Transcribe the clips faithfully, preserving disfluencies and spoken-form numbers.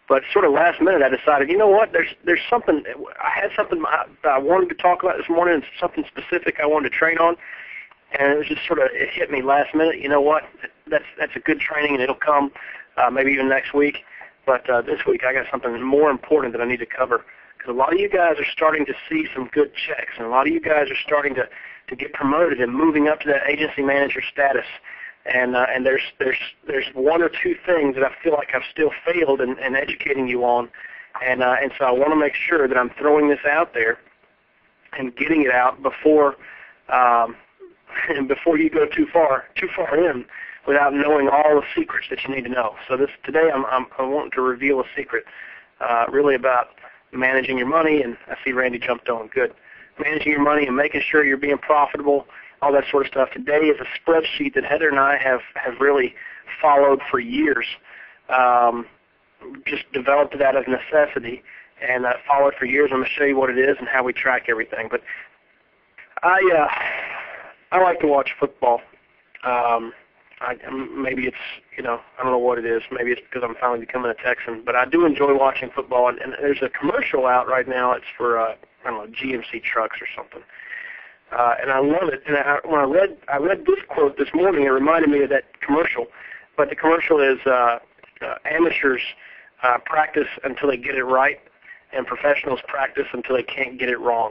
But sort of last minute, I decided, you know what? There's there's something. I had something I, I wanted to talk about this morning. Something specific I wanted to train on, and it was just sort of it hit me last minute. You know what? That's that's a good training, and it'll come uh, maybe even next week. But uh, this week I got something more important that I need to cover, because a lot of you guys are starting to see some good checks, and a lot of you guys are starting to to get promoted and moving up to that agency manager status. And uh, and there's there's there's one or two things that I feel like I've still failed in, in educating you on, and uh, and so I want to make sure that I'm throwing this out there and getting it out before um, before you go too far too far in without knowing all the secrets that you need to know. So this today I'm I'm, I'm wanting to reveal a secret, uh, really about managing your money. And I see Randy jumped on. Good. Managing your money and making sure you're being profitable. All that sort of stuff. Today is a spreadsheet that Heather and I have, have really followed for years. Um, just developed it out of necessity and uh, followed for years. I'm going to show you what it is and how we track everything. But I uh, I like to watch football. Um, I, maybe it's, you know, I don't know what it is. Maybe it's because I'm finally becoming a Texan. But I do enjoy watching football. And, and there's a commercial out right now. It's for, uh, I don't know, G M C trucks or something. Uh, and I love it. And I, when I read, I read this quote this morning. It reminded me of that commercial. But the commercial is uh, uh, amateurs uh, practice until they get it right, and professionals practice until they can't get it wrong.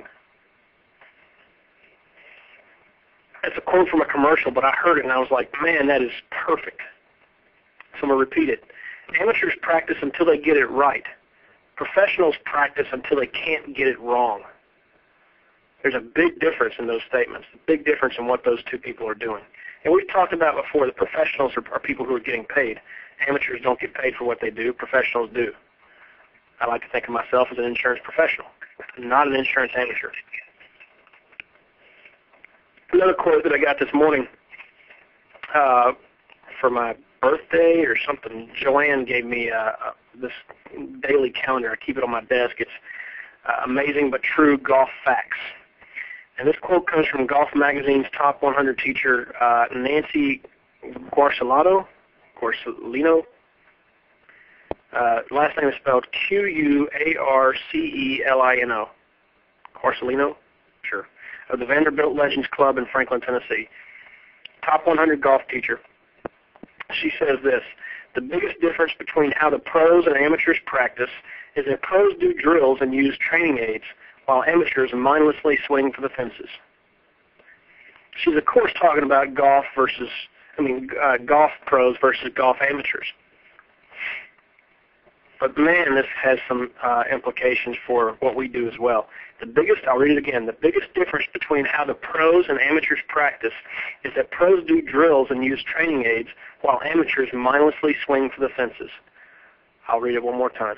It's a quote from a commercial, but I heard it and I was like, man, that is perfect. So I'm going to repeat it. Amateurs practice until they get it right. Professionals practice until they can't get it wrong. There's a big difference in those statements, a big difference in what those two people are doing. And we've talked about before that professionals are, are people who are getting paid. Amateurs don't get paid for what they do. Professionals do. I like to think of myself as an insurance professional, not an insurance amateur. Another quote that I got this morning uh, for my birthday or something, Joanne gave me uh, this daily calendar. I keep it on my desk. It's uh, amazing but true golf facts. And this quote comes from Golf Magazine's top one hundred teacher, uh, Nancy Guarcelino. Guarcelino. Uh, last name is spelled Q U A R C E L I N O. Guarcelino? Sure. Of the Vanderbilt Legends Club in Franklin, Tennessee. Top one hundred golf teacher. She says this: the biggest difference between how the pros and amateurs practice is that pros do drills and use training aids, while amateurs mindlessly swing for the fences. She's, of course, talking about golf versus, I mean, uh, golf pros versus golf amateurs. But, man, this has some uh, implications for what we do as well. The biggest, I'll read it again, the biggest difference between how the pros and amateurs practice is that pros do drills and use training aids, while amateurs mindlessly swing for the fences. I'll read it one more time.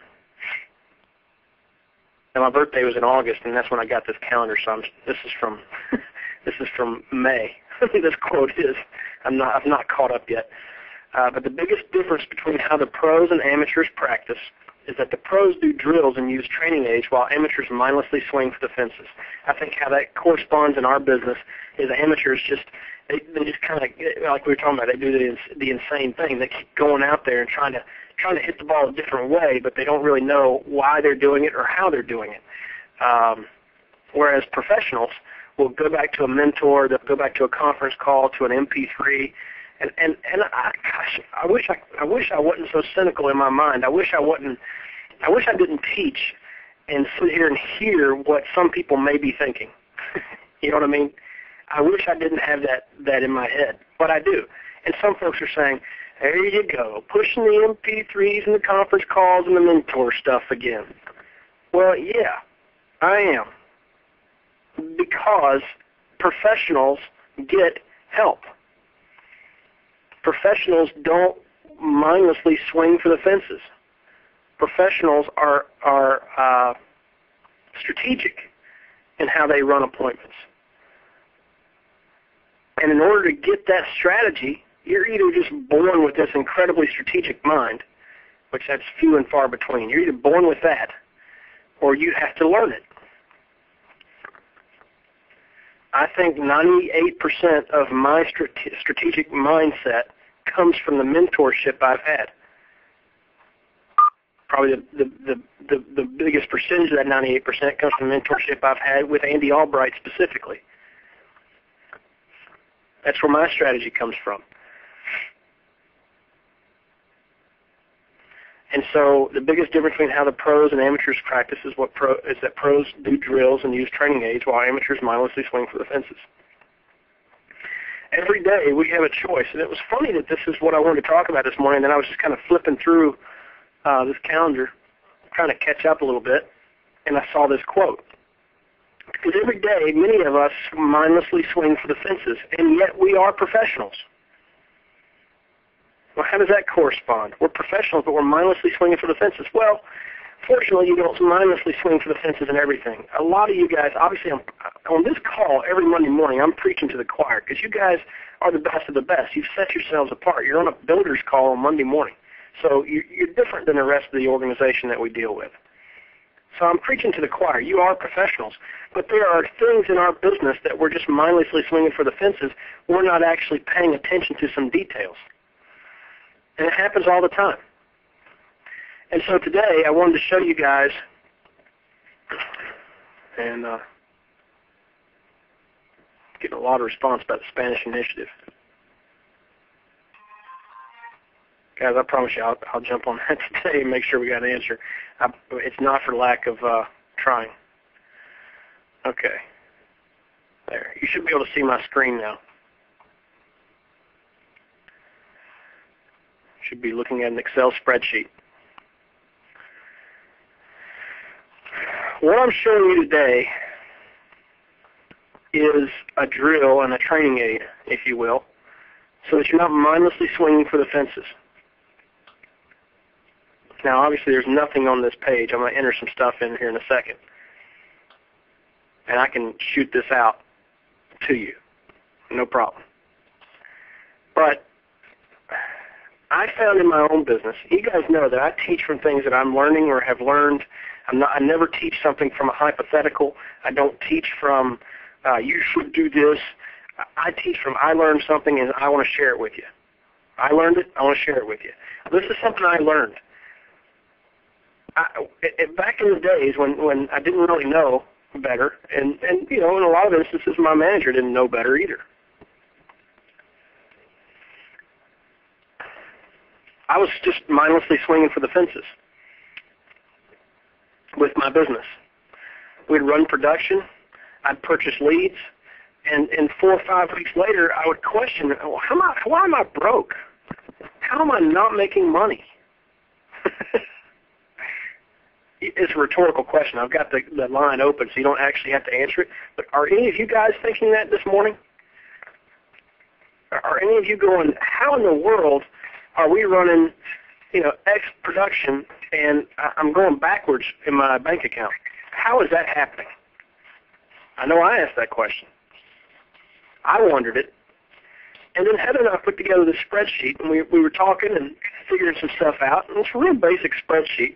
And my birthday was in August, and that's when I got this calendar. So I'm, this is from this is from May. This quote is. I'm not I've not caught up yet. Uh, but the biggest difference between how the pros and amateurs practice is that the pros do drills and use training aids, while amateurs mindlessly swing for the fences. I think how that corresponds in our business is amateurs just they, they just kind of, like we were talking about, they do the the insane thing. They keep going out there and trying to trying to hit the ball a different way, but they don't really know why they're doing it or how they're doing it. Um, whereas professionals will go back to a mentor, they'll go back to a conference call, to an M P three, and and and I, gosh, I wish I I wish I wasn't so cynical in my mind. I wish I wasn't. I wish I didn't teach and sit here and hear what some people may be thinking. You know what I mean? I wish I didn't have that that in my head, but I do. And some folks are saying, there you go, pushing the M P threes and the conference calls and the mentor stuff again. Well, yeah, I am. Because professionals get help. Professionals don't mindlessly swing for the fences. Professionals are, are uh, strategic in how they run appointments. And in order to get that strategy, you're either just born with this incredibly strategic mind, which that's few and far between. You're either born with that, or you have to learn it. I think ninety-eight percent of my strate- strategic mindset comes from the mentorship I've had. probably the, the, the, the, the biggest percentage of that ninety-eight percent comes from mentorship I've had with Andy Albright specifically. That's where my strategy comes from. And so the biggest difference between how the pros and amateurs practice is, what pro, is that pros do drills and use training aids while amateurs mindlessly swing for the fences. Every day we have a choice. And it was funny that this is what I wanted to talk about this morning, and I was just kind of flipping through uh, this calendar, trying to catch up a little bit, and I saw this quote. Because every day many of us mindlessly swing for the fences, and yet we are professionals. Well, how does that correspond? We're professionals, but we're mindlessly swinging for the fences. Well, fortunately, you don't mindlessly swing for the fences and everything. A lot of you guys, obviously, I'm, on this call every Monday morning, I'm preaching to the choir because you guys are the best of the best. You've set yourselves apart. You're on a builder's call on Monday morning. So you're different than the rest of the organization that we deal with. So I'm preaching to the choir. You are professionals. But there are things in our business that we're just mindlessly swinging for the fences. We're not actually paying attention to some details. And it happens all the time. And so today I wanted to show you guys, and uh, getting a lot of response about the Spanish Initiative. Guys, I promise you I'll, I'll jump on that today and make sure we got an answer. I, it's not for lack of uh, trying. Okay. There. You should be able to see my screen now. Should be looking at an Excel spreadsheet. What I'm showing you today is a drill and a training aid, if you will, so that you're not mindlessly swinging for the fences. Now, obviously, there's nothing on this page. I'm going to enter some stuff in here in a second. And I can shoot this out to you. No problem. But I found in my own business, you guys know that I teach from things that I'm learning or have learned. I'm not, I never teach something from a hypothetical. I don't teach from, uh, you should do this. I teach from, I learned something and I want to share it with you. I learned it, I want to share it with you. This is something I learned. I, it, back in the days when, when I didn't really know better, and, and, you know, in a lot of instances my manager didn't know better either. I was just mindlessly swinging for the fences with my business. We'd run production, I'd purchase leads, and, and four or five weeks later I would question, well, how am I, why am I broke? How am I not making money? It's a rhetorical question. I've got the, the line open so you don't actually have to answer it. But are any of you guys thinking that this morning? Are any of you going, how in the world are we running, you know, X production and I'm going backwards in my bank account? How is that happening? I know I asked that question. I wondered it. And then Heather and I put together this spreadsheet, and we, we were talking and figuring some stuff out. And it's a real basic spreadsheet.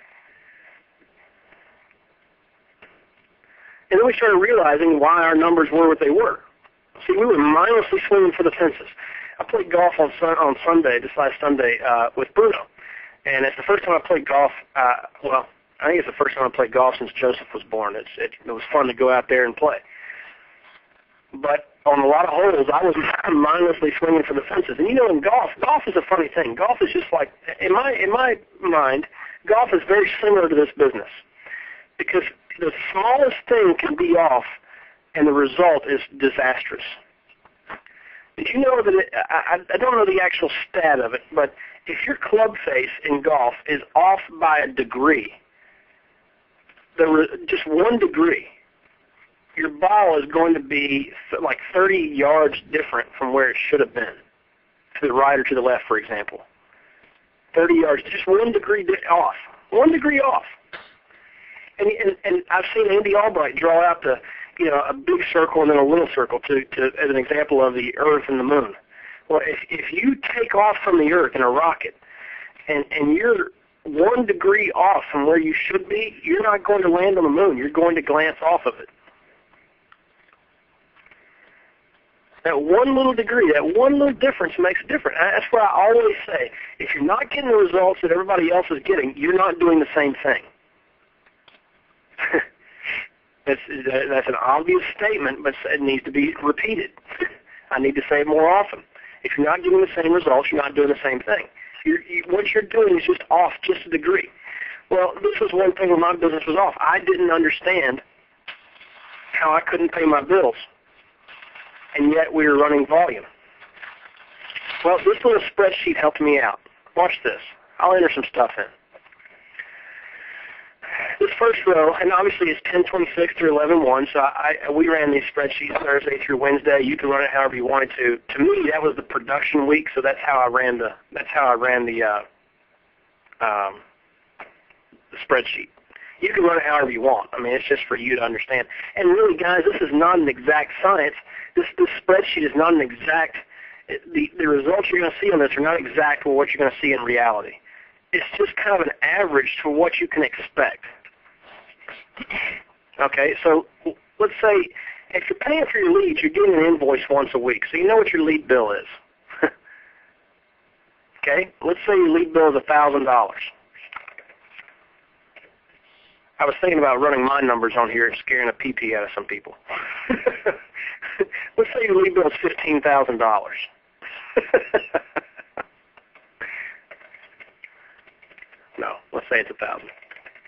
And then we started realizing why our numbers were what they were. See, we were mindlessly swinging for the fences. I played golf on sun, on Sunday, this last Sunday, uh, with Bruno. And it's the first time I played golf, uh, well, I think it's the first time I played golf since Joseph was born. It's, it, it was fun to go out there and play. But on a lot of holes, I was mindlessly swinging for the fences. And you know, in golf, golf is a funny thing. Golf is just like, in my, in my mind, golf is very similar to this business. Because the smallest thing can be off, and the result is disastrous. Did you know that, it, I, I don't know the actual stat of it, but if your club face in golf is off by a degree, the, just one degree, your ball is going to be like thirty yards different from where it should have been, to the right or to the left, for example. thirty yards, just one degree off. One degree off. And, and, and I've seen Andy Albright draw out the, you know, a big circle and then a little circle to, to as an example of the Earth and the Moon. Well, if, if you take off from the Earth in a rocket and, and you're one degree off from where you should be, you're not going to land on the Moon. You're going to glance off of it. That one little degree, that one little difference makes a difference. That's what I always say. If you're not getting the results that everybody else is getting, you're not doing the same thing. that's, that's an obvious statement, but it needs to be repeated. I need to say it more often. If you're not getting the same results, you're not doing the same thing. You're, you, what you're doing is just off just a degree. Well, this was one thing when my business was off. I didn't understand how I couldn't pay my bills, and yet we were running volume. Well, this little spreadsheet helped me out. Watch this. I'll enter some stuff in. This first row, and obviously it's ten twenty-six through eleven one, so I, I, we ran these spreadsheets Thursday through Wednesday. You can run it however you wanted to. To me, that was the production week, so that's how I ran the that's how I ran the, uh, um, the spreadsheet. You can run it however you want. I mean, it's just for you to understand. And really, guys, this is not an exact science. This this spreadsheet is not an exact. The the results you're going to see on this are not exact for what you're going to see in reality. It's just kind of an average to what you can expect. Okay, so let's say if you're paying for your leads, you're getting an invoice once a week, so you know what your lead bill is. Okay, let's say your lead bill is one thousand dollars. I was thinking about running my numbers on here and scaring a pee-pee out of some people. Let's say your lead bill is fifteen thousand dollars. No, let's say it's one thousand dollars.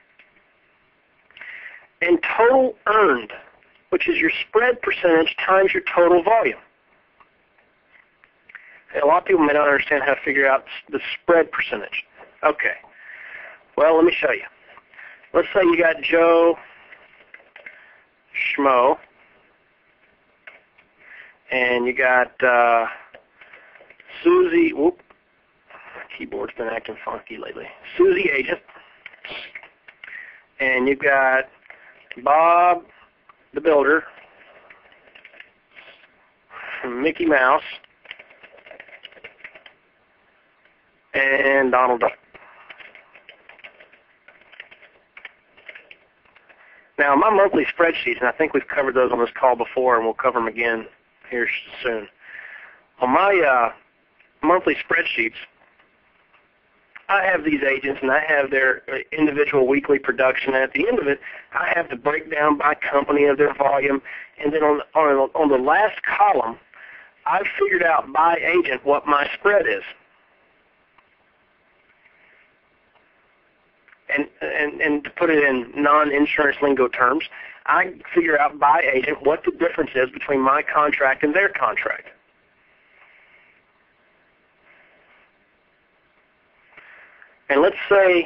And total earned, which is your spread percentage times your total volume. A lot of people may not understand how to figure out the spread percentage. Okay. Well, let me show you. Let's say you got Joe Schmo, and you got uh, Susie, whoop, my keyboard's been acting funky lately, Susie Agent, and you got Bob the Builder, Mickey Mouse, and Donald Duck. Now, my monthly spreadsheets, and I think we've covered those on this call before, and we'll cover them again here soon. On my uh, monthly spreadsheets, I have these agents, and I have their individual weekly production. And at the end of it, I have the breakdown by company of their volume. And then on, on, on the last column, I've figured out by agent what my spread is. And, and, and to put it in non-insurance lingo terms, I figure out by agent what the difference is between my contract and their contract. And let's say,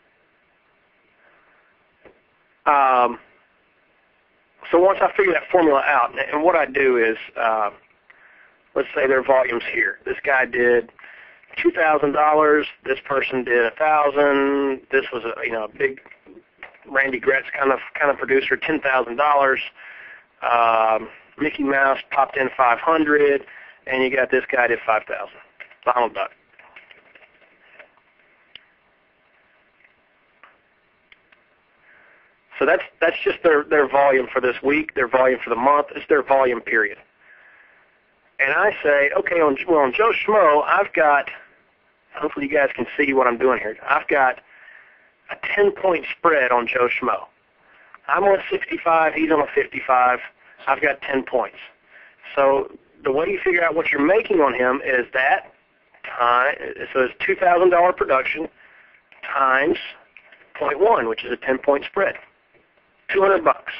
um, so once I figure that formula out, and what I do is, uh, let's say their volume's here. This guy did two thousand dollars. This person did a thousand. This was a you know a big Randy Gretz kind of kind of producer, ten thousand dollars. Um, Mickey Mouse popped in five hundred, and you got this guy did five thousand. Donald Duck. So that's that's just their their volume for this week, their volume for the month. It's their volume period. And I say, okay, on well on Joe Schmo, I've got. Hopefully you guys can see what I'm doing here. I've got a ten-point spread on Joe Schmo. I'm on a sixty-five. He's on a fifty-five. I've got ten points. So the way you figure out what you're making on him is that time. So it's two thousand dollars production times zero point one, which is a ten-point spread. two hundred bucks.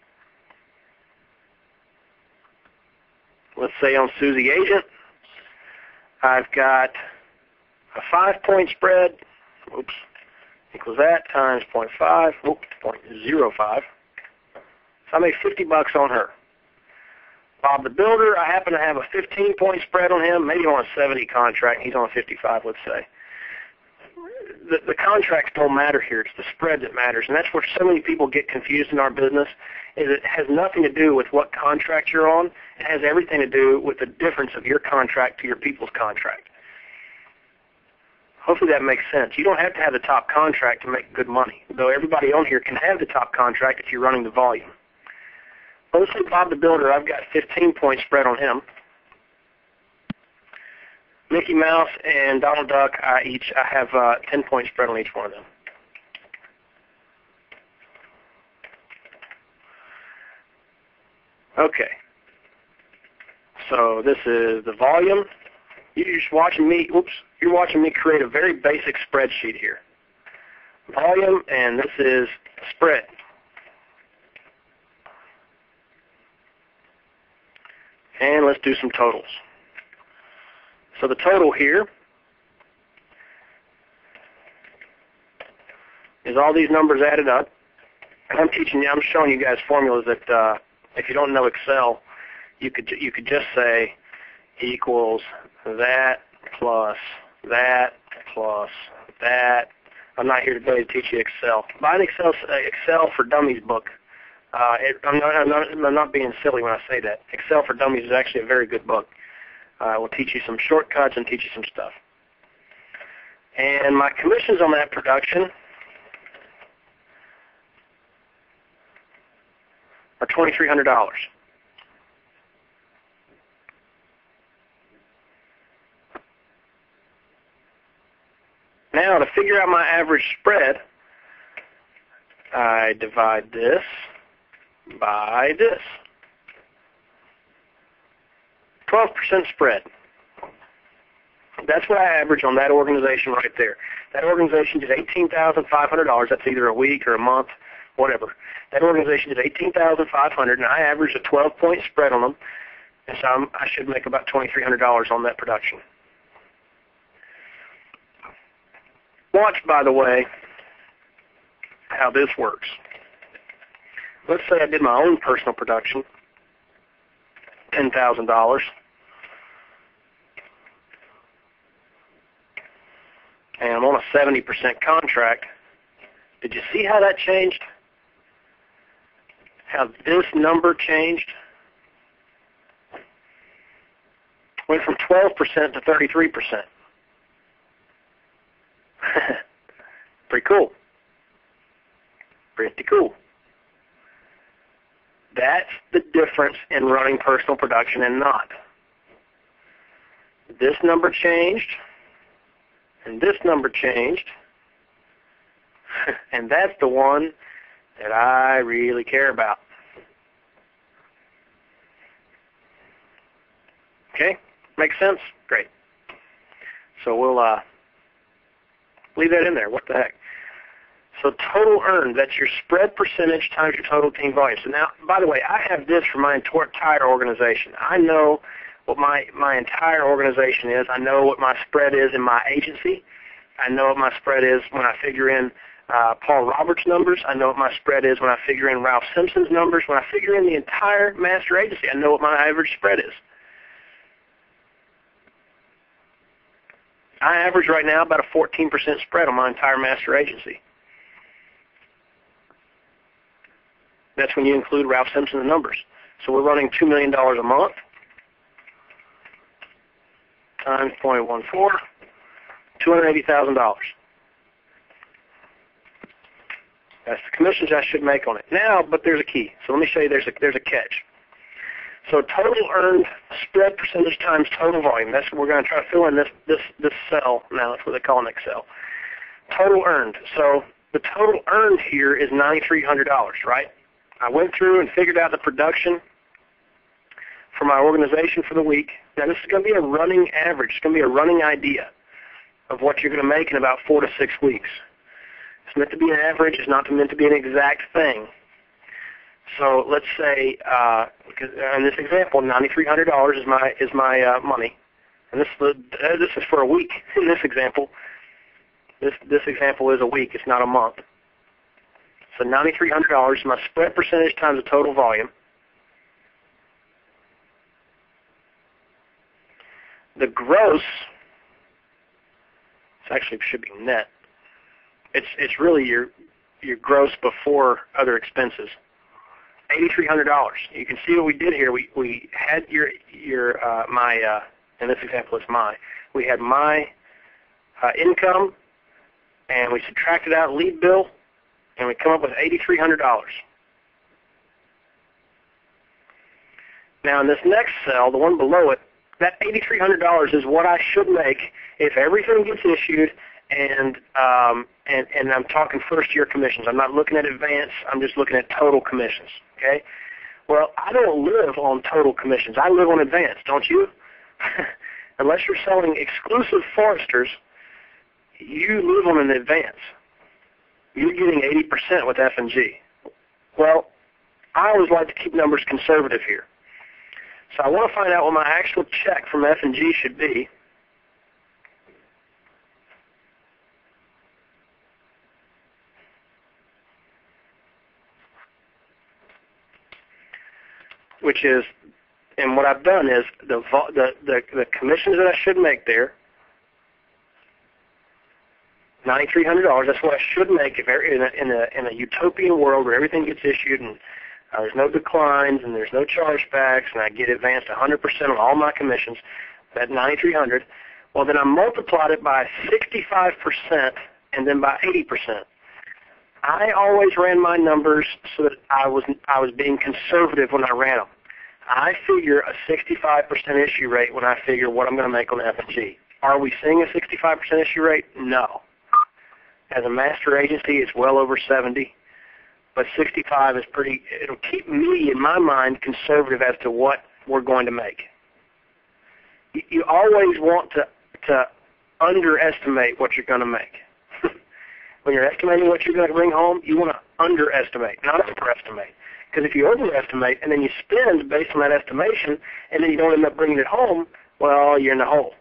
Let's say on Susie Agent, I've got a five-point spread, oops, equals that times zero point five, oops, zero point zero five. So I made fifty bucks on her. Bob the Builder, I happen to have a fifteen-point spread on him, maybe on a seventy contract. He's on a fifty-five, let's say. The, the contracts don't matter here. It's the spread that matters, and that's where so many people get confused in our business, is it has nothing to do with what contract you're on. It has everything to do with the difference of your contract to your people's contract. Hopefully that makes sense. You don't have to have the top contract to make good money, though everybody on here can have the top contract if you're running the volume. Well, let's say Bob the Builder, I've got fifteen-point spread on him. Mickey Mouse and Donald Duck, I each I have uh, ten point spread on each one of them. Okay. So this is the volume. You're just watching me. Oops. You're watching me create a very basic spreadsheet here. Volume, and this is spread. And let's do some totals. So the total here is all these numbers added up. And I'm teaching you, I'm showing you guys formulas that uh, if you don't know Excel, you could you could just say equals that plus that plus that. I'm not here today to teach you Excel. Buy an Excel uh, Excel for Dummies book. Uh, it, I'm, not, I'm, not, I'm not being silly when I say that. Excel for Dummies is actually a very good book. Uh, it will teach you some shortcuts and teach you some stuff. And my commissions on that production are twenty-three hundred dollars. Now, to figure out my average spread, I divide this by this. twelve percent spread. That's what I average on that organization right there. That organization did eighteen thousand five hundred dollars. That's either a week or a month, whatever. That organization did eighteen thousand five hundred dollars, and I averaged a twelve point spread on them, and so I'm, I should make about twenty-three hundred dollars on that production. Watch, by the way, how this works. Let's say I did my own personal production, ten thousand dollars. And I'm on a seventy percent contract. Did you see how that changed? How this number changed? Went from twelve percent to thirty-three percent. Pretty cool. Pretty cool. That's the difference in running personal production and not. This number changed, and this number changed, and that's the one that I really care about. Okay? Makes sense? Great. So we'll uh, leave that in there. What the heck? So total earned, that's your spread percentage times your total team volume. So now, by the way, I have this for my entire organization. I know what my, my entire organization is. I know what my spread is in my agency. I know what my spread is when I figure in uh, Paul Roberts' numbers. I know what my spread is when I figure in Ralph Simpson's numbers. When I figure in the entire master agency, I know what my average spread is. I average right now about a fourteen percent spread on my entire master agency. That's when you include Ralph Simpson's numbers. So we're running two million dollars a month times zero point one four, two hundred eighty thousand dollars. That's the commissions I should make on it. Now, but there's a key. So let me show you there's a, there's a catch. So total earned spread percentage times total volume. That's what we're going to try to fill in this, this, this cell now. That's what they call an Excel. Total earned. So the total earned here is nine thousand three hundred dollars, right? I went through and figured out the production for my organization for the week. Now this is going to be a running average. It's going to be a running idea of what you're going to make in about four to six weeks. It's meant to be an average. It's not meant to be an exact thing. So let's say, uh, in this example, nine thousand three hundred dollars is my is my uh, money, and this uh, this is for a week. In this example, this this example is a week. It's not a month. So nine thousand three hundred dollars is my spread percentage times the total volume. The gross, it actually should be net. It's it's really your your gross before other expenses. eight thousand three hundred dollars. You can see what we did here. We we had your your uh, my uh, in this example it's my. We had my uh, income, and we subtracted out lead bill, and we come up with eight thousand three hundred dollars. Now in this next cell, the one below it, that eight thousand three hundred dollars is what I should make if everything gets issued, and um, and and I'm talking first year commissions. I'm not looking at advance. I'm just looking at total commissions. Okay. Well, I don't live on total commissions. I live on advance, don't you? Unless you're selling exclusive foresters, you live on an advance. You're getting eighty percent with F and G. Well, I always like to keep numbers conservative here. So I want to find out what my actual check from F and G should be. Which is, and what I've done is the the the, the commissions that I should make there, nine thousand three hundred dollars. That's what I should make if in a, in a in a utopian world where everything gets issued and uh, there's no declines and there's no chargebacks, and I get advanced one hundred percent on all my commissions. That nine thousand three hundred dollars. Well, then I multiplied it by sixty-five percent and then by eighty percent. I always ran my numbers so that I was I was being conservative when I ran them. I figure a sixty-five percent issue rate when I figure what I'm going to make on F and G. Are we seeing a sixty-five percent issue rate? No. As a master agency, it's well over seventy, but sixty-five is pretty. It'll keep me, in my mind, conservative as to what we're going to make. You, you always want to to underestimate what you're going to make. When you're estimating what you're going to bring home, you want to underestimate, not overestimate. Because if you overestimate and then you spend based on that estimation and then you don't end up bringing it home, well, you're in the hole.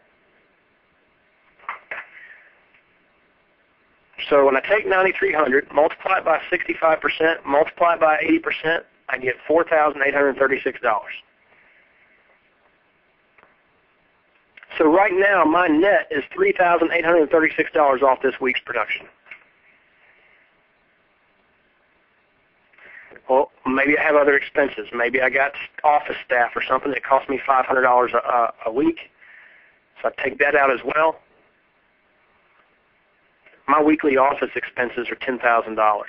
So when I take nine thousand three hundred dollars, multiply it by sixty-five percent, multiply it by eighty percent, I get four thousand eight hundred thirty-six dollars. So right now, my net is three thousand eight hundred thirty-six dollars off this week's production. Well, maybe I have other expenses. Maybe I got office staff or something that cost me five hundred dollars a, a week. So I take that out as well. My weekly office expenses are ten thousand dollars.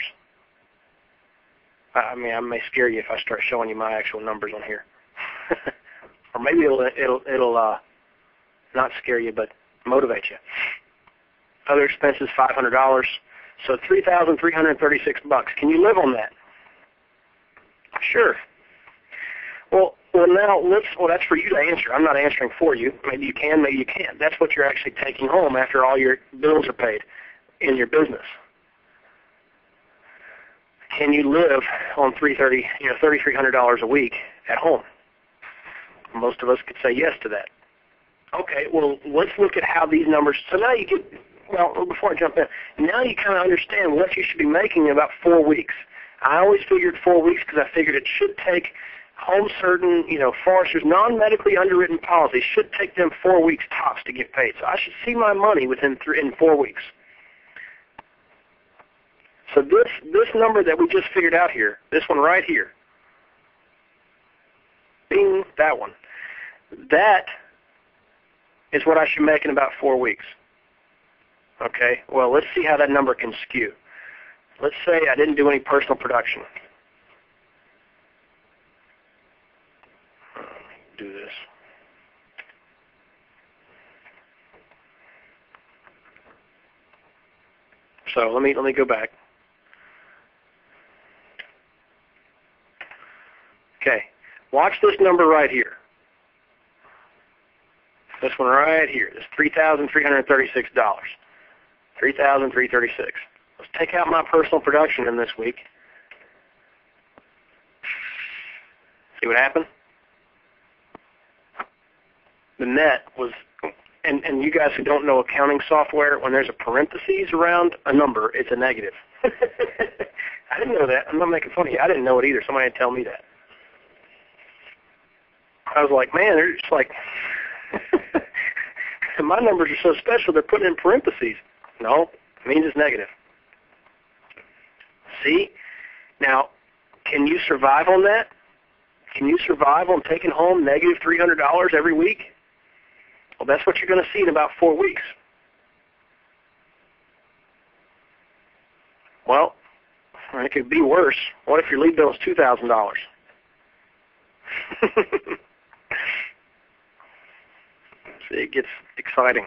I mean, I may scare you if I start showing you my actual numbers on here. Or maybe it'll, it'll, it'll uh, not scare you, but motivate you. Other expenses, five hundred dollars. So three thousand three hundred thirty-six bucks. Can you live on that? Sure. Well, well now let's. Well, that's for you to answer. I'm not answering for you. Maybe you can, maybe you can't. That's what you're actually taking home after all your bills are paid in your business. Can you live on three thirty, you know, thirty-three hundred dollars a week at home? Most of us could say yes to that. Okay. Well, let's look at how these numbers. So now you get. Well, before I jump in, now you kind of understand what you should be making in about four weeks. I always figured four weeks because I figured it should take home certain, you know, foresters, non-medically underwritten policies should take them four weeks tops to get paid. So I should see my money within three, in four weeks. So this this number that we just figured out here, this one right here, bing, that one, that is what I should make in about four weeks. Okay. Well, let's see how that number can skew. Let's say I didn't do any personal production. Do this. So let me let me go back. Okay. Watch this number right here. This one right here. This three thousand three hundred thirty-six dollars. Three thousand three hundred thirty-six dollars. Let's take out my personal production in this week. See what happened? The net was, and, and you guys who don't know accounting software, when there's a parentheses around a number, it's a negative. I didn't know that. I'm not making fun of you. I didn't know it either. Somebody had to tell me that. I was like, man, they're just like, my numbers are so special, they're putting in parentheses. No, it means it's negative. See? Now, can you survive on that? Can you survive on taking home negative three hundred dollars every week? Well, that's what you're going to see in about four weeks. Well, it could be worse. What if your lead bill is two thousand dollars? it gets exciting.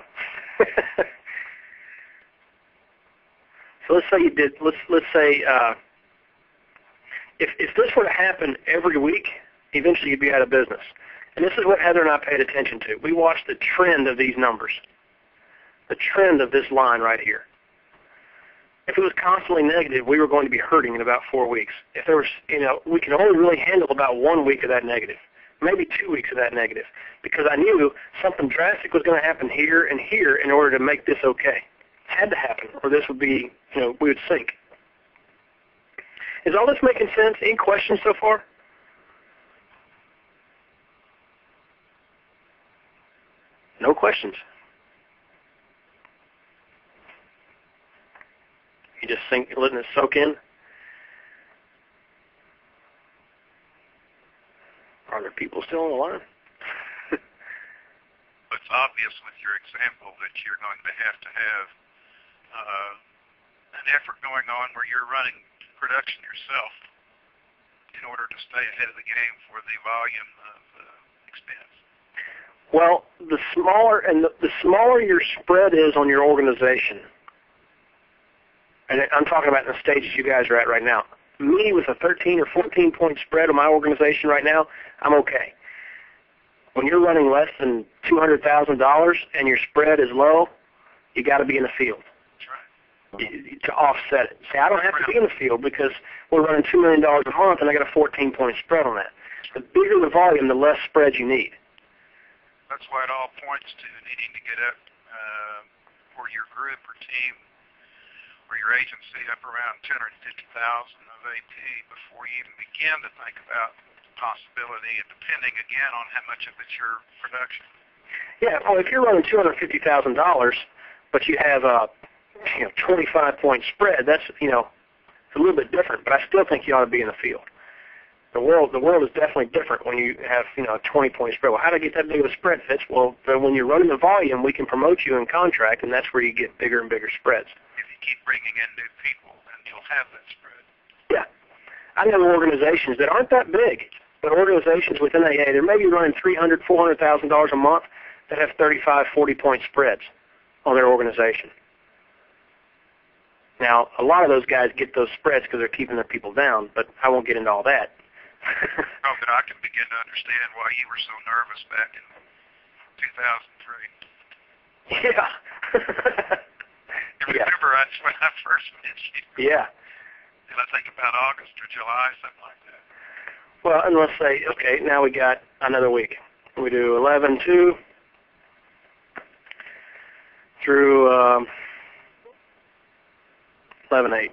So let's say you did. Let's let's say uh, if if this were to happen every week, eventually you'd be out of business. And this is what Heather and I paid attention to. We watched the trend of these numbers, the trend of this line right here. If it was constantly negative, we were going to be hurting in about four weeks. If there was, you know, we can only really handle about one week of that negative, maybe two weeks of that negative, because I knew something drastic was going to happen here and here in order to make this okay. It had to happen, or this would be, you know, we would sink. Is all this making sense? Any questions so far? No questions. You just think, letting it soak in? Are there people still on the line? It's obvious with your example that you're going to have to have uh, an effort going on where you're running production yourself in order to stay ahead of the game for the volume of uh, expense. Well, the smaller and the, the smaller your spread is on your organization, and I'm talking about in the stages you guys are at right now. Me with a thirteen or fourteen point spread on my organization right now, I'm okay. When you're running less than two hundred thousand dollars and your spread is low, you got to be in the field. That's right. To offset it. See, I don't have to be in the field because we're running two million dollars a month and I got a fourteen point spread on that. The bigger the volume, the less spread you need. That's why it all points to needing to get up uh, for your group or team or your agency up around two hundred fifty thousand of A P before you even begin to think about the possibility, and depending again on how much of it's your production. Yeah, well, if you're running two hundred fifty thousand dollars, but you have a you know twenty-five point spread, that's you know it's a little bit different. But I still think you ought to be in the field. The world, the world is definitely different when you have you know a twenty point spread. Well, how do I get that big of a spread, Fitz? Well, when you're running the volume, we can promote you in contract, and that's where you get bigger and bigger spreads. If you keep bringing in new people, then you'll have that spread. Yeah, I know organizations that aren't that big, but organizations within A A, they're maybe running three hundred, four hundred thousand dollars a month that have thirty-five, forty point spreads on their organization. Now, a lot of those guys get those spreads because they're keeping their people down, but I won't get into all that. Oh, but I can begin to understand why you were so nervous back in two thousand three. Yeah. You remember yeah. That's when I first met you. Yeah. And I think about August or July, something like that. Well, and let's say, okay, now we got another week. We do eleven two through um, eleven eight.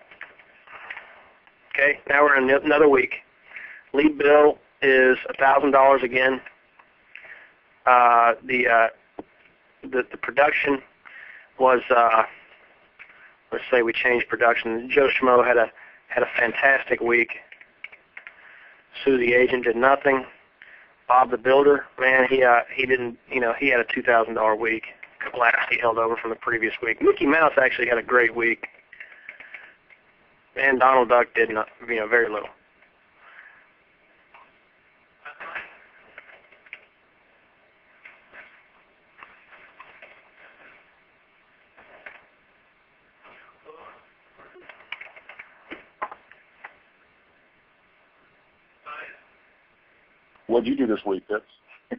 Okay, now we're in another week. Lead bill is one thousand dollars again. Uh, the, uh, the the production was, uh, let's say we changed production. Joe Schmo had a had a fantastic week. Sue the agent did nothing. Bob the builder, man, he uh, he didn't, you know, he had a two thousand dollar week. A couple hours he held over from the previous week. Mickey Mouse actually had a great week. And Donald Duck did not, you know, very little. What'd you do this week, Fitz?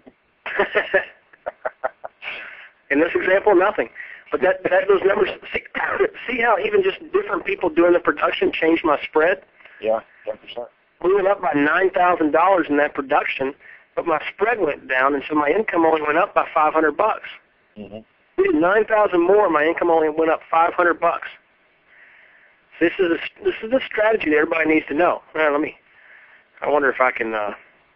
In this example, nothing. But that, that those numbers, see, see how even just different people doing the production changed my spread? Yeah, ten percent. We went up by nine thousand dollars in that production, but my spread went down, and so my income only went up by five hundred bucks. Mm-hmm. We did nine thousand more, my income only went up five hundred bucks. This is a, this is the strategy that everybody needs to know. All right, let me. I wonder if I can. Uh,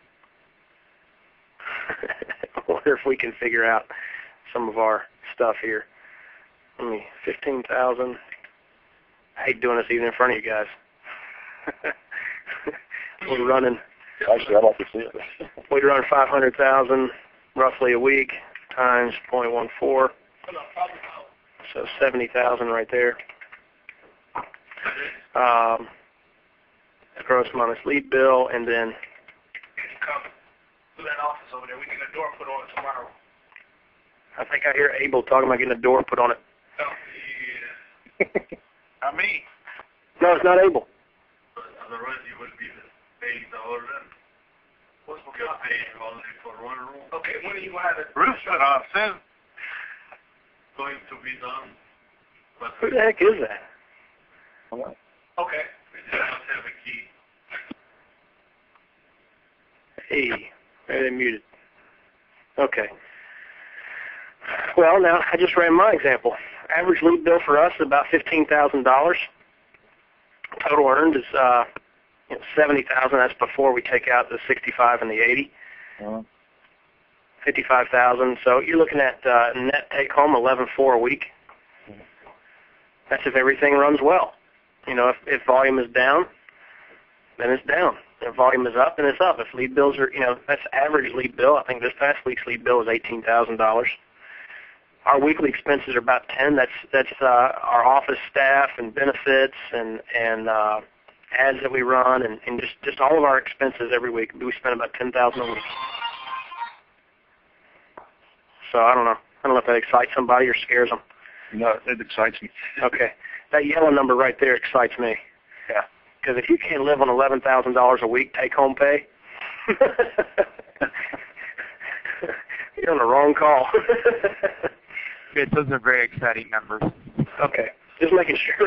I wonder if we can figure out some of our stuff here. Let me, fifteen thousand. I hate doing this even in front of you guys. We're running. Actually, I'd like to see it. We run five hundred thousand roughly a week times zero point one four. So seventy thousand right there. Um, gross minus lead bill, and then. Come to that office over there. We get a door put on it tomorrow. I think I hear Abel talking about getting a door put on it. Oh, yeah. I mean. No, it's not Abel. Otherwise, you would be paying dollars then. What's we got paid only for one room? Okay, when you have it Roof put on soon. going to be done. But Who the heck is that? okay, we do not have a key. Hey, maybe they muted. Okay. Well, now, I just ran my example. Average lead bill for us is about fifteen thousand dollars. Total earned is uh, you know, seventy thousand dollars. That's before we take out the sixty-five and the eighty. Uh-huh. fifty-five thousand dollars. So you're looking at uh, net take-home eleven four a week. That's if everything runs well. You know, if, if volume is down, then it's down. If volume is up, then it's up. If lead bills are, you know, that's average lead bill. I think this past week's lead bill was eighteen thousand dollars. Our weekly expenses are about ten. That's that's uh, our office staff and benefits and and uh, ads that we run and, and just just all of our expenses every week. We spend about ten thousand a week. So I don't know. I don't know if that excites somebody or scares them. No, it excites me. Okay, that yellow number right there excites me. Yeah. Because if you can't live on eleven thousand dollars a week take-home pay, you're on the wrong call. Good, those are very exciting numbers. Okay, just making sure.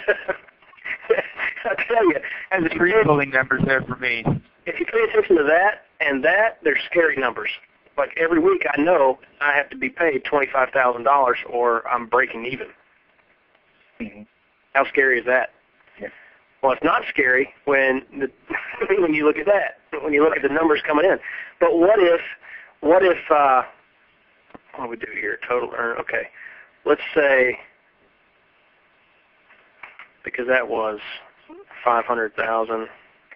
I tell you, And the tree pulling numbers there for me. if you pay attention to that and that, they're scary numbers. Like every week I know I have to be paid twenty-five thousand dollars or I'm breaking even. Mm-hmm. How scary is that? Yeah. Well, it's not scary when the, when you look at that, when you look at the numbers coming in. But what if, what if, uh, what do we do here? Total earn. Okay, let's say, because that was five hundred thousand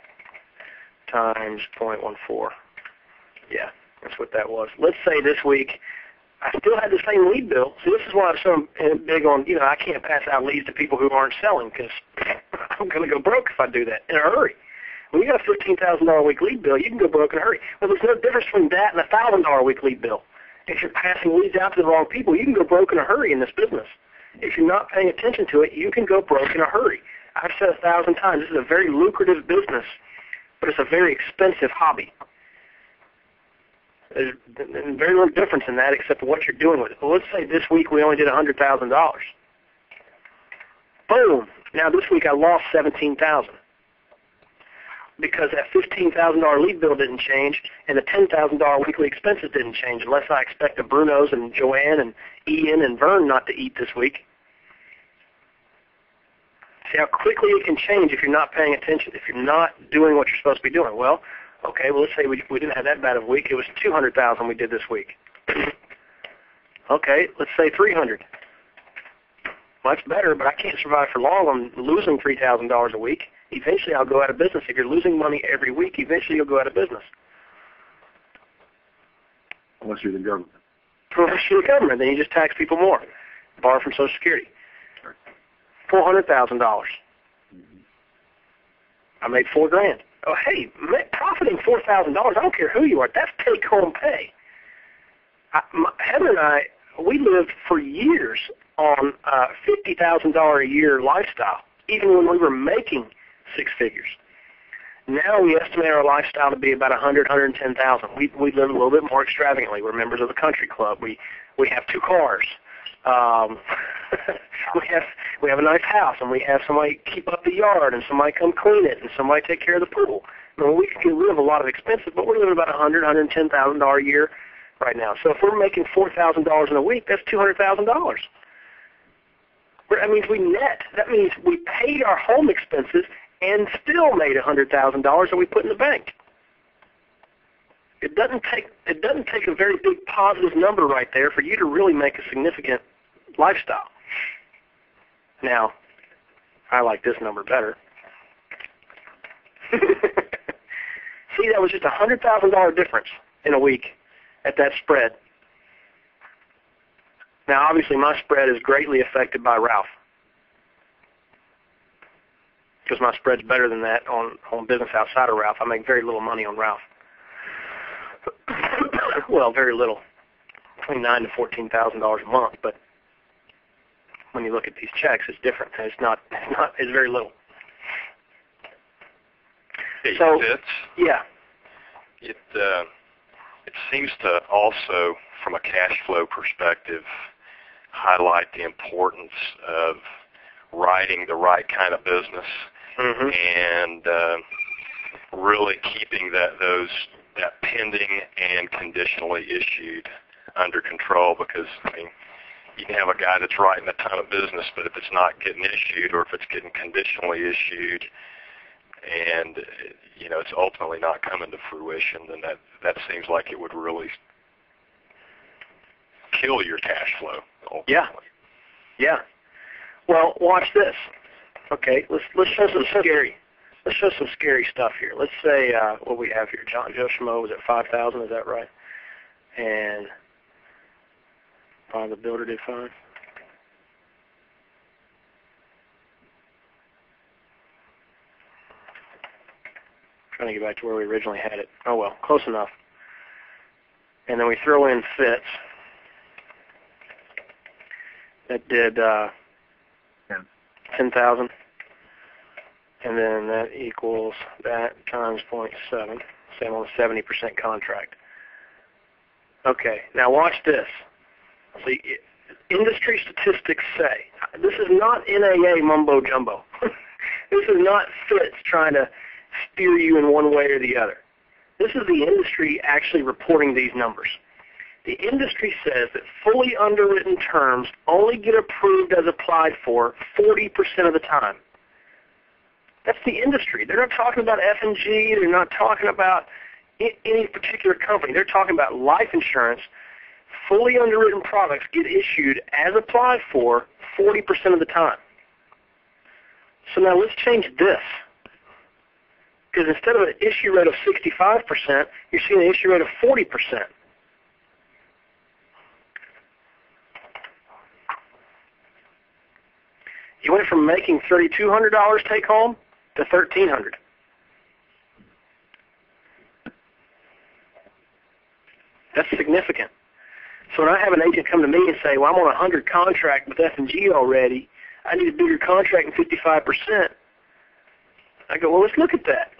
times zero point one four. Yeah, that's what that was. Let's say this week I still had the same lead bill. So this is why I'm so big on, you know, I can't pass out leads to people who aren't selling because I'm going to go broke if I do that in a hurry. When you got a fifteen thousand dollars a week lead bill, you can go broke in a hurry. Well, there's no difference between that and a one thousand dollars a week lead bill. If you're passing leads out to the wrong people, you can go broke in a hurry in this business. If you're not paying attention to it, you can go broke in a hurry. I've said a thousand times, this is a very lucrative business, but it's a very expensive hobby. There's very little difference in that except what you're doing with it. Well, let's say this week we only did one hundred thousand dollars. Boom. Now this week I lost seventeen thousand dollars because that fifteen thousand dollars lead bill didn't change and the ten thousand dollars weekly expenses didn't change unless I expect the Brunos and Joanne and Ian and Vern not to eat this week. See how quickly it can change if you're not paying attention, if you're not doing what you're supposed to be doing. Well, okay, well, let's say we, we didn't have that bad of a week. It was two hundred thousand dollars we did this week. Okay, let's say three hundred thousand dollars. Well, that's better, but I can't survive for long on losing three thousand dollars a week. Eventually I'll go out of business. If you're losing money every week, eventually you'll go out of business. Unless you're the government. Unless you're the government, then you just tax people more. Borrow from Social Security. four hundred thousand dollars. I made four grand. Oh, hey, profiting four thousand dollars, I don't care who you are, that's take-home pay. I, my, Heather and I, we lived for years on uh, fifty thousand dollars a year lifestyle, even when we were making six figures. Now we estimate our lifestyle to be about one hundred, one hundred ten thousand. We we live a little bit more extravagantly. We're members of the country club. We we have two cars. Um, we have we have a nice house, and we have somebody keep up the yard, and somebody come clean it, and somebody take care of the pool. I mean, we can live a lot of expenses, but we're living about one hundred, one hundred ten thousand dollars a year right now. So if we're making four thousand dollars in a week, that's two hundred thousand dollars. That means we net. That means we paid our home expenses and still made one hundred thousand dollars that we put in the bank. It doesn't take it doesn't take a very big positive number right there for you to really make a significant lifestyle. Now, I like this number better. See, that was just a one hundred thousand dollars difference in a week at that spread. Now, obviously, my spread is greatly affected by Ralph because my spread's better than that on, on business outside of Ralph. I make very little money on Ralph. Well, very little. between nine to fourteen thousand dollars a month, but when you look at these checks, it's different. And it's not. It's not. It's very little. Hey, So, Fitz, yeah. it uh, it seems to also, from a cash flow perspective, highlight the importance of writing the right kind of business Mm-hmm. and uh, really keeping that those that pending and conditionally issued under control. Because I mean, you can have a guy that's writing a ton of business, but if it's not getting issued, or if it's getting conditionally issued, and you know it's ultimately not coming to fruition, then that that seems like it would really kill your cash flow. Ultimately. Yeah. Yeah. Well, watch this. Okay, let's let's show some scary. Let's show some scary stuff here. Let's say uh, what we have here. John Joe Schmo was at five thousand. Is that right? And uh, the builder did fine. Trying to get back to where we originally had it. Oh well, close enough. And then we throw in Fitz. That did uh, ten thousand, and then that equals that times point seven. Same on a seventy percent contract. Okay, now watch this. See, it, industry statistics say this is not N A A mumbo jumbo. This is not Fitz trying to steer you in one way or the other. This is the industry actually reporting these numbers. The industry says that fully underwritten terms only get approved as applied for forty percent of the time. That's the industry. They're not talking about F and G. They're not talking about any particular company. They're talking about life insurance. Fully underwritten products get issued as applied for forty percent of the time. So now let's change this. Because instead of an issue rate of sixty-five percent, you're seeing an issue rate of forty percent. You went from making three thousand two hundred dollars take home to thirteen hundred dollars. That's significant. So when I have an agent come to me and say, well, I'm on a one hundred contract with F and G already, I need a bigger contract than fifty-five percent. I go, well, let's look at that.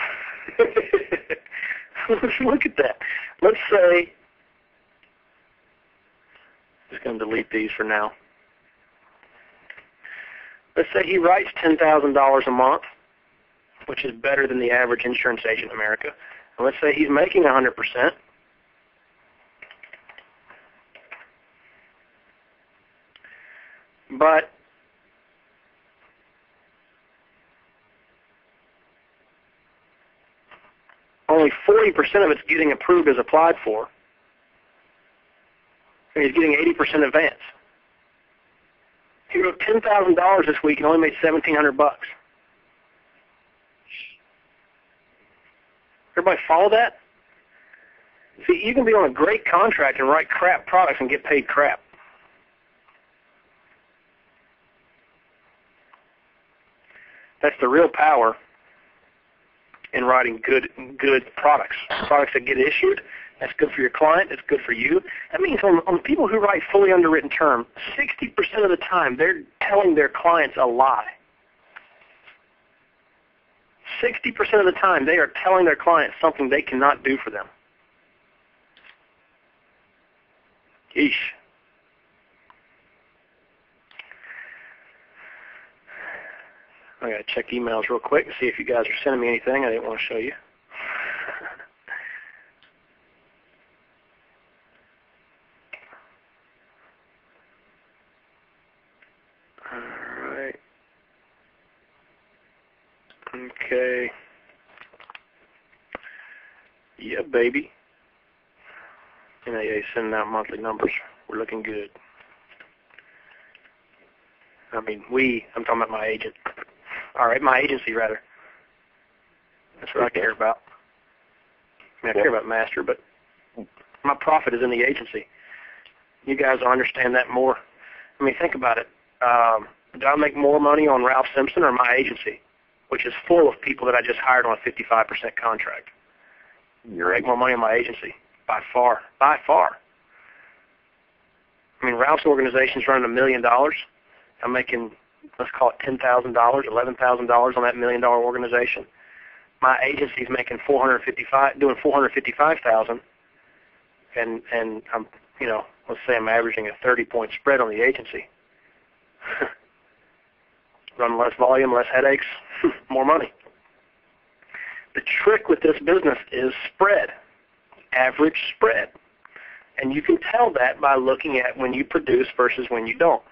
Let's look at that. Let's say, just going to delete these for now. Let's say he writes ten thousand dollars a month, which is better than the average insurance agent in America. And let's say he's making one hundred percent. But only forty percent of it's getting approved as applied for. And he's getting eighty percent advance. He wrote ten thousand dollars this week and only made seventeen hundred bucks. Everybody follow that? See, you can be on a great contract and write crap products and get paid crap. That's the real power in writing good good products. Products that get issued. That's good for your client. It's good for you. That means on, on people who write fully underwritten term, sixty percent of the time they're telling their clients a lie. sixty percent of the time they are telling their clients something they cannot do for them. Yeesh. I got to check emails real quick and see if you guys are sending me anything I didn't want to show you. Alright. Okay. Yeah, baby. N A A sending out monthly numbers. We're looking good. I mean, we, I'm talking about my agent. All right, my agency, rather. That's what I care about. I mean, I care about master, but my profit is in the agency. You guys will understand that more. I mean, think about it. Um, do I make more money on Ralph Simpson or my agency, which is full of people that I just hired on a fifty-five percent contract? You're I make more money on my agency, by far, by far. I mean, Ralph's organization's running a million dollars. I'm making, let's call it ten thousand dollars, eleven thousand dollars on that million dollar organization. My agency's making four hundred fifty-five, doing four hundred fifty-five thousand, and and I'm, you know, let's say I'm averaging a thirty point spread on the agency. Run less volume, less headaches, more money. The trick with this business is spread, average spread. And you can tell that by looking at when you produce versus when you don't.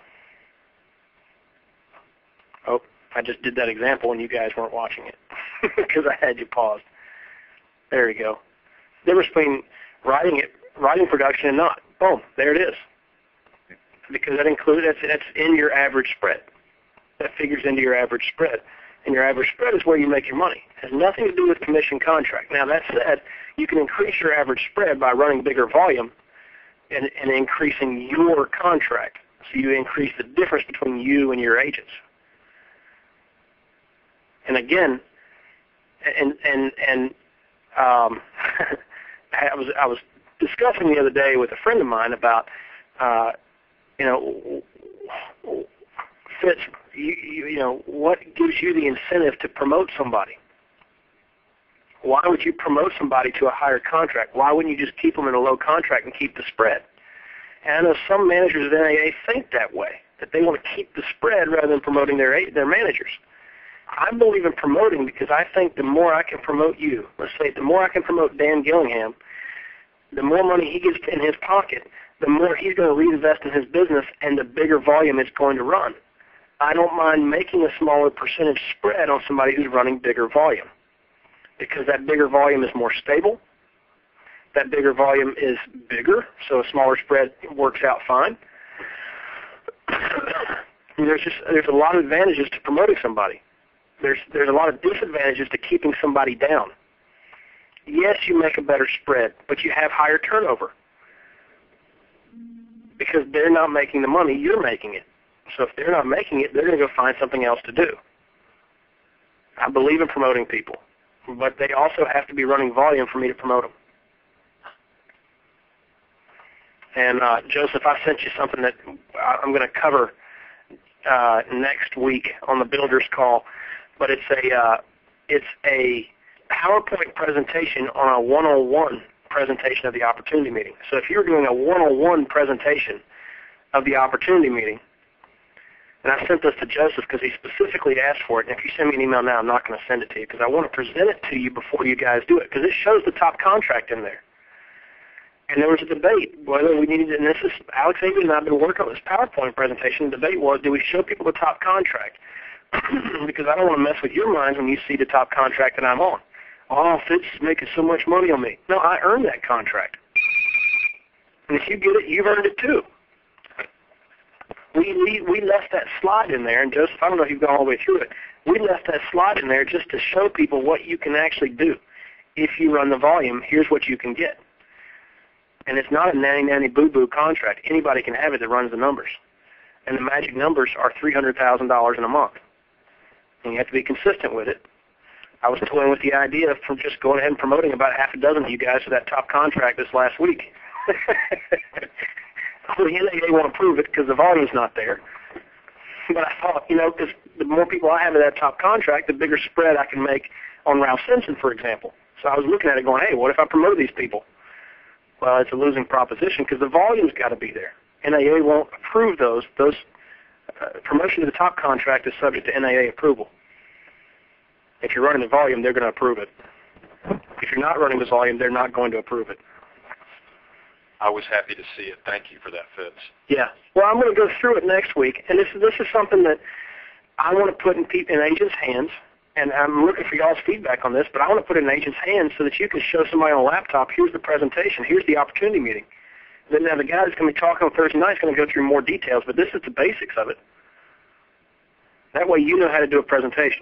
Oh, I just did that example and you guys weren't watching it because I had you paused. There you go. The difference between writing it, writing production and not. Boom, there it is. Because that includes, that's, that's in your average spread. That figures into your average spread. And your average spread is where you make your money. It has nothing to do with commission contract. Now, that said, you can increase your average spread by running bigger volume and, and increasing your contract. So you increase the difference between you and your agents. And again, and and and um, I was I was discussing the other day with a friend of mine about uh, you know Fitz, you, you you know what gives you the incentive to promote somebody? Why would you promote somebody to a higher contract? Why wouldn't you just keep them in a low contract and keep the spread? And I know some managers at N A A think that way, that they want to keep the spread rather than promoting their their managers. I believe in promoting because I think the more I can promote you, let's say the more I can promote Dan Gillingham, the more money he gets in his pocket, the more he's going to reinvest in his business and the bigger volume it's going to run. I don't mind making a smaller percentage spread on somebody who's running bigger volume because that bigger volume is more stable. That bigger volume is bigger, so a smaller spread works out fine. There's just there's a lot of advantages to promoting somebody. There's there's a lot of disadvantages to keeping somebody down. Yes, you make a better spread, but you have higher turnover because they're not making the money, you're making it. So if they're not making it, they're going to go find something else to do. I believe in promoting people, but they also have to be running volume for me to promote them. And uh, Joseph, I sent you something that I'm going to cover uh, next week on the Builders Call, but it's a uh, it's a PowerPoint presentation on a one-on-one presentation of the opportunity meeting. So if you're doing a one-on-one presentation of the opportunity meeting, and I sent this to Joseph because he specifically asked for it, and if you send me an email now, I'm not going to send it to you because I want to present it to you before you guys do it because it shows the top contract in there. And there was a debate whether we needed, and this is, Alex Avery and I have been working on this PowerPoint presentation. The debate was, do we show people the top contract? Because I don't want to mess with your minds when you see the top contract that I'm on. Oh, Fitz is making so much money on me. No, I earned that contract. And if you get it, you've earned it too. We, we, we left that slide in there, and Joseph, I don't know if you've gone all the way through it. We left that slide in there just to show people what you can actually do. If you run the volume, here's what you can get. And it's not a nanny-nanny boo-boo contract. Anybody can have it that runs the numbers. And the magic numbers are three hundred thousand dollars in a month. And you have to be consistent with it. I was toying with the idea of from just going ahead and promoting about half a dozen of you guys to that top contract this last week. Well, the N A A won't approve it because the volume's not there. But I thought, you know, because the more people I have of that top contract, the bigger spread I can make on Ralph Simpson, for example. So I was looking at it going, hey, what if I promote these people? Well, it's a losing proposition because the volume's got to be there. N A A won't approve those. Those uh, promotion to the top contract is subject to N A A approval. If you're running the volume, they're going to approve it. If you're not running the volume, they're not going to approve it. I was happy to see it. Thank you for that, Fitz. Yeah. Well, I'm going to go through it next week, and this, this is something that I want to put in, pe- in agents' hands, and I'm looking for y'all's feedback on this, but I want to put it in agents' hands so that you can show somebody on a laptop, here's the presentation, here's the opportunity meeting. Then now the guy that's going to be talking on Thursday night is going to go through more details, but this is the basics of it. That way you know how to do a presentation.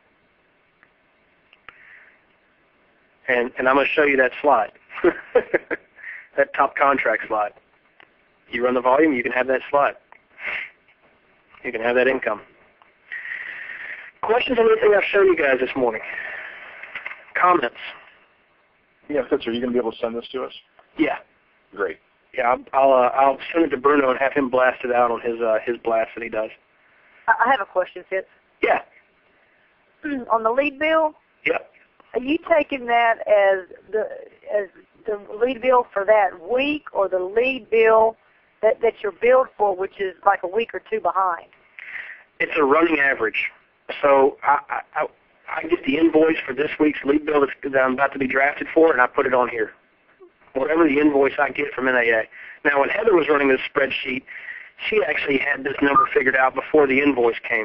And, and I'm going to show you that slide, that top contract slide. You run the volume, you can have that slide. You can have that income. Questions on anything I've shown you guys this morning? Comments? Yeah, Fitz, are you going to be able to send this to us? Yeah. Great. Yeah, I'll I'll, uh, I'll send it to Bruno and have him blast it out on his uh, his blast that he does. I have a question, Fitz. Yeah. On the lead bill. Yep. Are you taking that as the as the lead bill for that week, or the lead bill that that you're billed for, which is like a week or two behind? It's a running average. So I I, I get the invoice for this week's lead bill that I'm about to be drafted for, and I put it on here. Whatever the invoice I get from N A A. Now, when Heather was running this spreadsheet, she actually had this number figured out before the invoice came.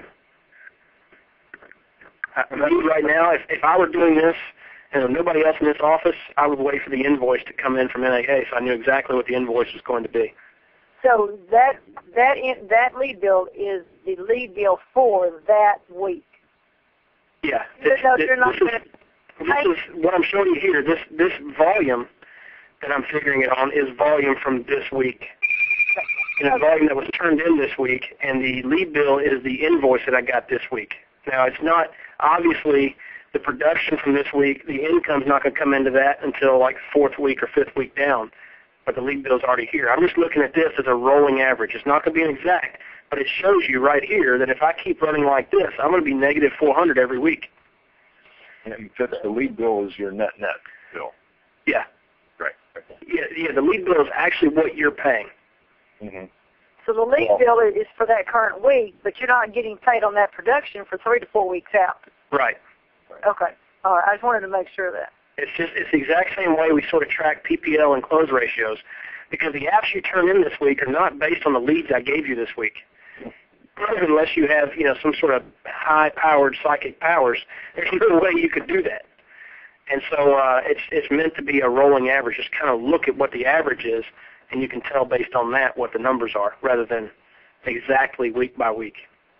Uh, right now, if, if I were doing this and there was nobody else in this office, I would wait for the invoice to come in from N A A so I knew exactly what the invoice was going to be. So that that in, that lead bill is the lead bill for that week. Yeah. This, no, you're not this, gonna, is, this is what I'm showing you here. This this volume that I'm figuring it on is volume from this week. And it's volume that was turned in this week, and the lead bill is the invoice that I got this week. Now, it's not, obviously, the production from this week, the income's not going to come into that until like fourth week or fifth week down, but the lead bill's already here. I'm just looking at this as a rolling average. It's not going to be an exact, but it shows you right here that if I keep running like this, I'm going to be negative four hundred every week. And Fitz, the lead bill is your net net bill. Yeah. Right. Yeah, yeah, the lead bill is actually what you're paying. Mm-hmm. So the lead Well, bill is for that current week, but you're not getting paid on that production for three to four weeks out. Right. Okay. All right. I just wanted to make sure of that. It's just it's the exact same way we sort of track P P L and close ratios, because the apps you turn in this week are not based on the leads I gave you this week. Unless you have, you know, some sort of high-powered psychic powers, there's no way you could do that. And so uh, it's it's meant to be a rolling average. Just kind of look at what the average is, and you can tell based on that what the numbers are, rather than exactly week by week.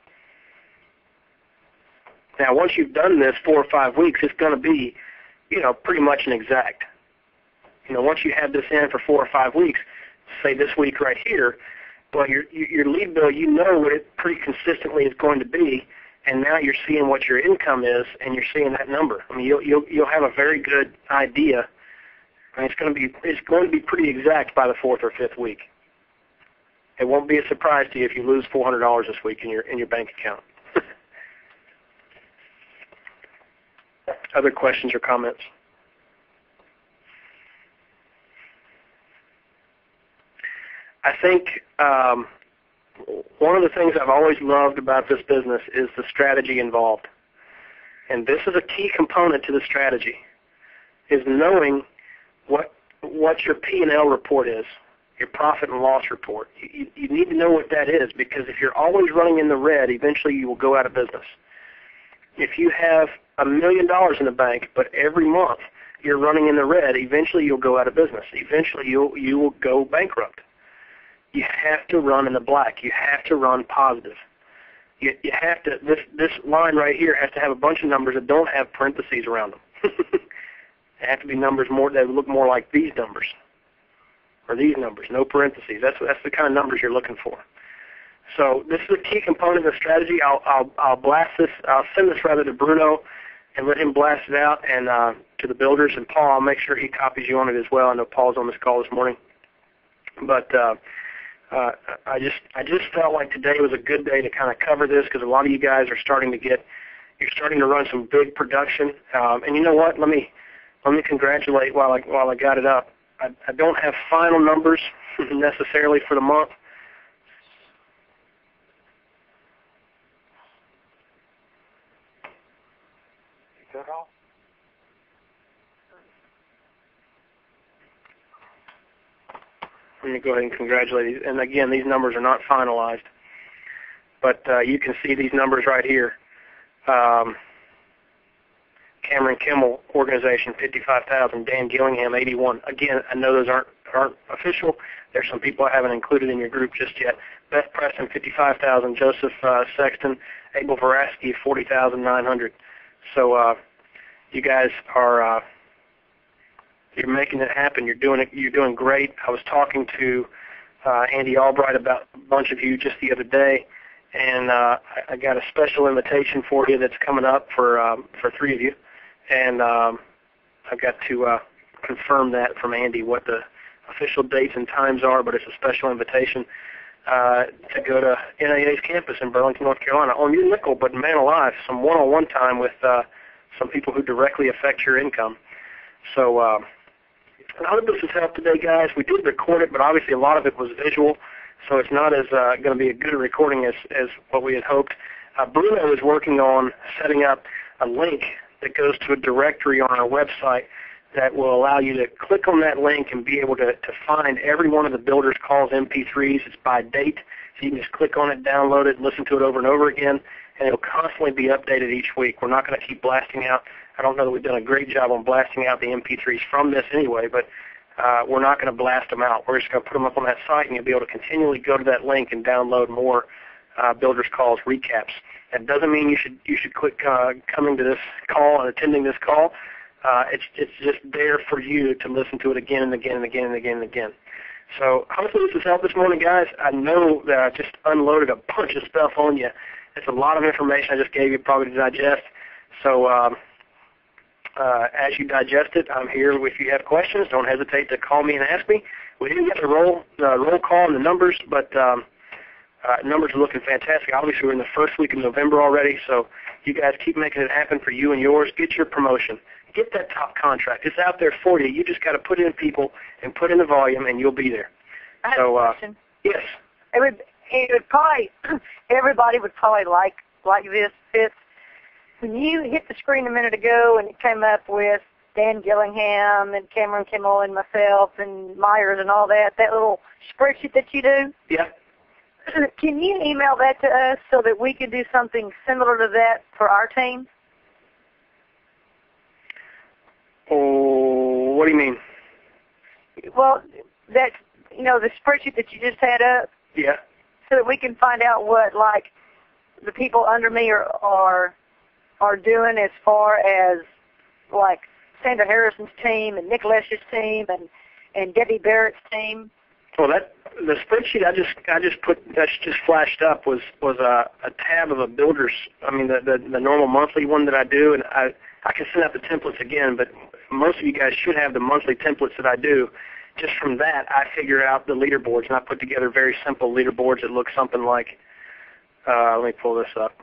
Now, once you've done this four or five weeks, it's going to be, you know, pretty much an exact. You know, once you have this in for four or five weeks, say this week right here, well, your your lead bill, you know what it pretty consistently is going to be, and now you're seeing what your income is, and you're seeing that number. I mean, you'll you'll you'll have a very good idea. I mean, it's going to be it's going to be pretty exact by the fourth or fifth week. It won't be a surprise to you if you lose four hundred dollars this week in your in your bank account. Other questions or comments? I think um, one of the things I've always loved about this business is the strategy involved. And this is a key component to the strategy, is knowing what what your P and L report is, your profit and loss report. You, you need to know what that is, because if you're always running in the red, eventually you will go out of business. If you have a million dollars in the bank, but every month you're running in the red, eventually you'll go out of business. Eventually you'll, you will go bankrupt. You have to run in the black. You have to run positive. You, you have to, this, this line right here has to have a bunch of numbers that don't have parentheses around them. They have to be numbers more that look more like these numbers, or these numbers, no parentheses. That's, that's the kind of numbers you're looking for. So this is a key component of the strategy. I'll, I'll, I'll blast this, I'll send this rather to Bruno and let him blast it out, and uh, to the builders. And Paul, I'll make sure he copies you on it as well. I know Paul's on this call this morning. But uh, uh, I just I just felt like today was a good day to kind of cover this, because a lot of you guys are starting to get, you're starting to run some big production. Um, and you know what? Let me let me congratulate while I while I got it up. I, I don't have final numbers necessarily for the month. That all? Let me go ahead and congratulate you. And again, these numbers are not finalized, but uh, you can see these numbers right here. Um, Cameron Kimmel organization, fifty-five thousand. Dan Gillingham, eighty-one. Again, I know those aren't aren't official. There's some people I haven't included in your group just yet. Beth Preston, fifty-five thousand. Joseph uh, Sexton, Abel Verasky, forty thousand nine hundred. So uh, you guys are uh, you're making it happen. You're doing it. You're doing great. I was talking to uh, Andy Albright about a bunch of you just the other day, and uh, I, I got a special invitation for you that's coming up for um, for three of you, and um, I've got to uh, confirm that from Andy what the official dates and times are, but it's a special invitation uh, to go to N A A's campus in Burlington, North Carolina. On your nickel, but man alive, some one-on-one time with uh, some people who directly affect your income. So uh, I hope this has helped today, guys. We did record it, but obviously a lot of it was visual, so it's not as uh, going to be a good recording as, as what we had hoped. Uh, Bruno is working on setting up a link that goes to a directory on our website that will allow you to click on that link and be able to, to find every one of the Builders Calls M P threes. It's by date, so you can just click on it, download it, and listen to it over and over again, and it will constantly be updated each week. We're not going to keep blasting out. I don't know that we've done a great job on blasting out the M P threes from this anyway, but uh, we're not going to blast them out. We're just going to put them up on that site, and you'll be able to continually go to that link and download more uh, Builders Calls recaps. That doesn't mean you should you should click uh, coming to this call and attending this call. Uh, it's it's just there for you to listen to it again and again and again and again and again. So hopefully this has helped this morning, guys. I know that I just unloaded a bunch of stuff on you. It's a lot of information I just gave you probably to digest. So um, uh, as you digest it, I'm here. If you have questions, don't hesitate to call me and ask me. We didn't get the roll uh, roll call and the numbers, but um, Uh, numbers are looking fantastic. Obviously, we're in the first week of November already, so you guys keep making it happen for you and yours. Get your promotion. Get that top contract. It's out there for you. You just got to put in people and put in the volume, and you'll be there. I have so, a uh, question. Yes. Every, it would probably, everybody would probably like like this. Fitz. When you hit the screen a minute ago and it came up with Dan Gillingham and Cameron Kimmel and myself and Myers and all that, that little spreadsheet that you do, Yeah. can you email that to us so that we can do something similar to that for our team? Oh, what do you mean? Well, that, you know, the spreadsheet that you just had up, Yeah. so that we can find out what, like, the people under me are are, are doing as far as, like, Sandra Harrison's team and Nick Lesch's team and, and Debbie Barrett's team. Well, that the spreadsheet I just I just put that's just flashed up was was a, a tab of a builder's. I mean the, the the normal monthly one that I do, and I I can send out the templates again. But most of you guys should have the monthly templates that I do. Just from that, I figure out the leaderboards, and I put together very simple leaderboards that look something like. Uh, let me pull this up.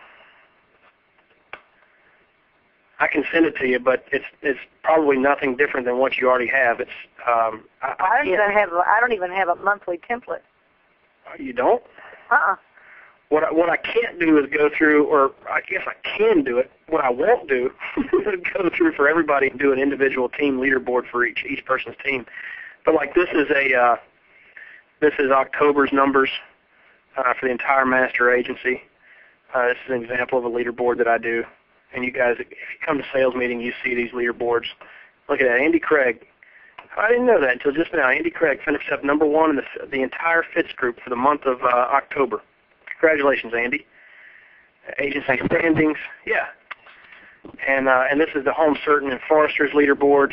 I can send it to you, but it's it's probably nothing different than what you already have. It's um, I, I, I don't even have a, I don't even have a monthly template. You don't? Uh-uh. What I, what I can't do is go through, or I guess I can do it. What I won't do is go through for everybody and do an individual team leaderboard for each each person's team. But like this is a uh, this is October's numbers uh, for the entire master agency. Uh, this is an example of a leaderboard that I do. And you guys, if you come to sales meeting, you see these leaderboards. Look at that, Andy Craig. I didn't know that until just now. Andy Craig finished up number one in the, the entire Fitz group for the month of uh, October. Congratulations, Andy. Agency standings, yeah. And uh, and this is the Home Certain and Foresters leaderboards.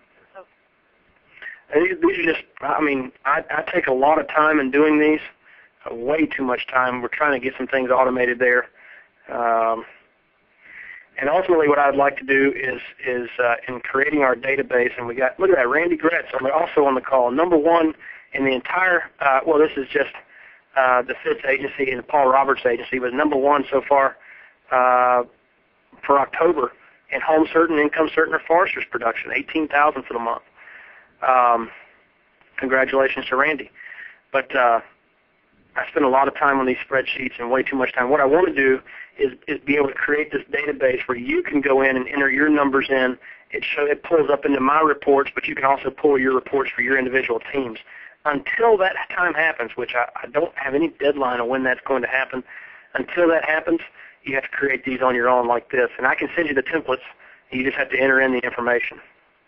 And these, these are just, I mean, I, I take a lot of time in doing these, uh, way too much time. We're trying to get some things automated there. Um, And ultimately, what I'd like to do is is uh, in creating our database, and we got look at that, Randy Gretz, also on the call, number one in the entire. Uh, well, this is just uh, the Fitz agency and the Paul Roberts agency, but number one so far uh, for October in Home Certain, Income Certain, or Foresters production, eighteen thousand for the month. Um, congratulations to Randy. But uh, I spend a lot of time on these spreadsheets and way too much time. What I want to do is, is be able to create this database where you can go in and enter your numbers in. It show, it pulls up into my reports, but you can also pull your reports for your individual teams. Until that time happens, which I, I don't have any deadline on when that's going to happen, until that happens, you have to create these on your own like this. And I can send you the templates. You just have to enter in the information.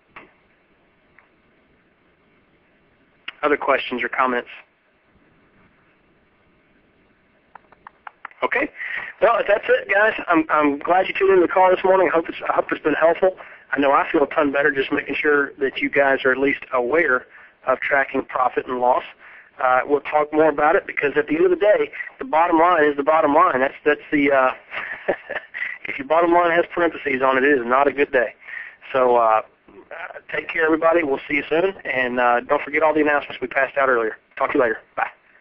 Other questions or comments? Okay. Well, if that's it, guys, I'm I'm glad you tuned in to the call this morning. I hope it's I hope it's been helpful. I know I feel a ton better just making sure that you guys are at least aware of tracking profit and loss. Uh, we'll talk more about it because at the end of the day, the bottom line is the bottom line. That's that's the uh, if your bottom line has parentheses on it, it is not a good day. So uh, uh, take care, everybody. We'll see you soon. And uh, don't forget all the announcements we passed out earlier. Talk to you later. Bye.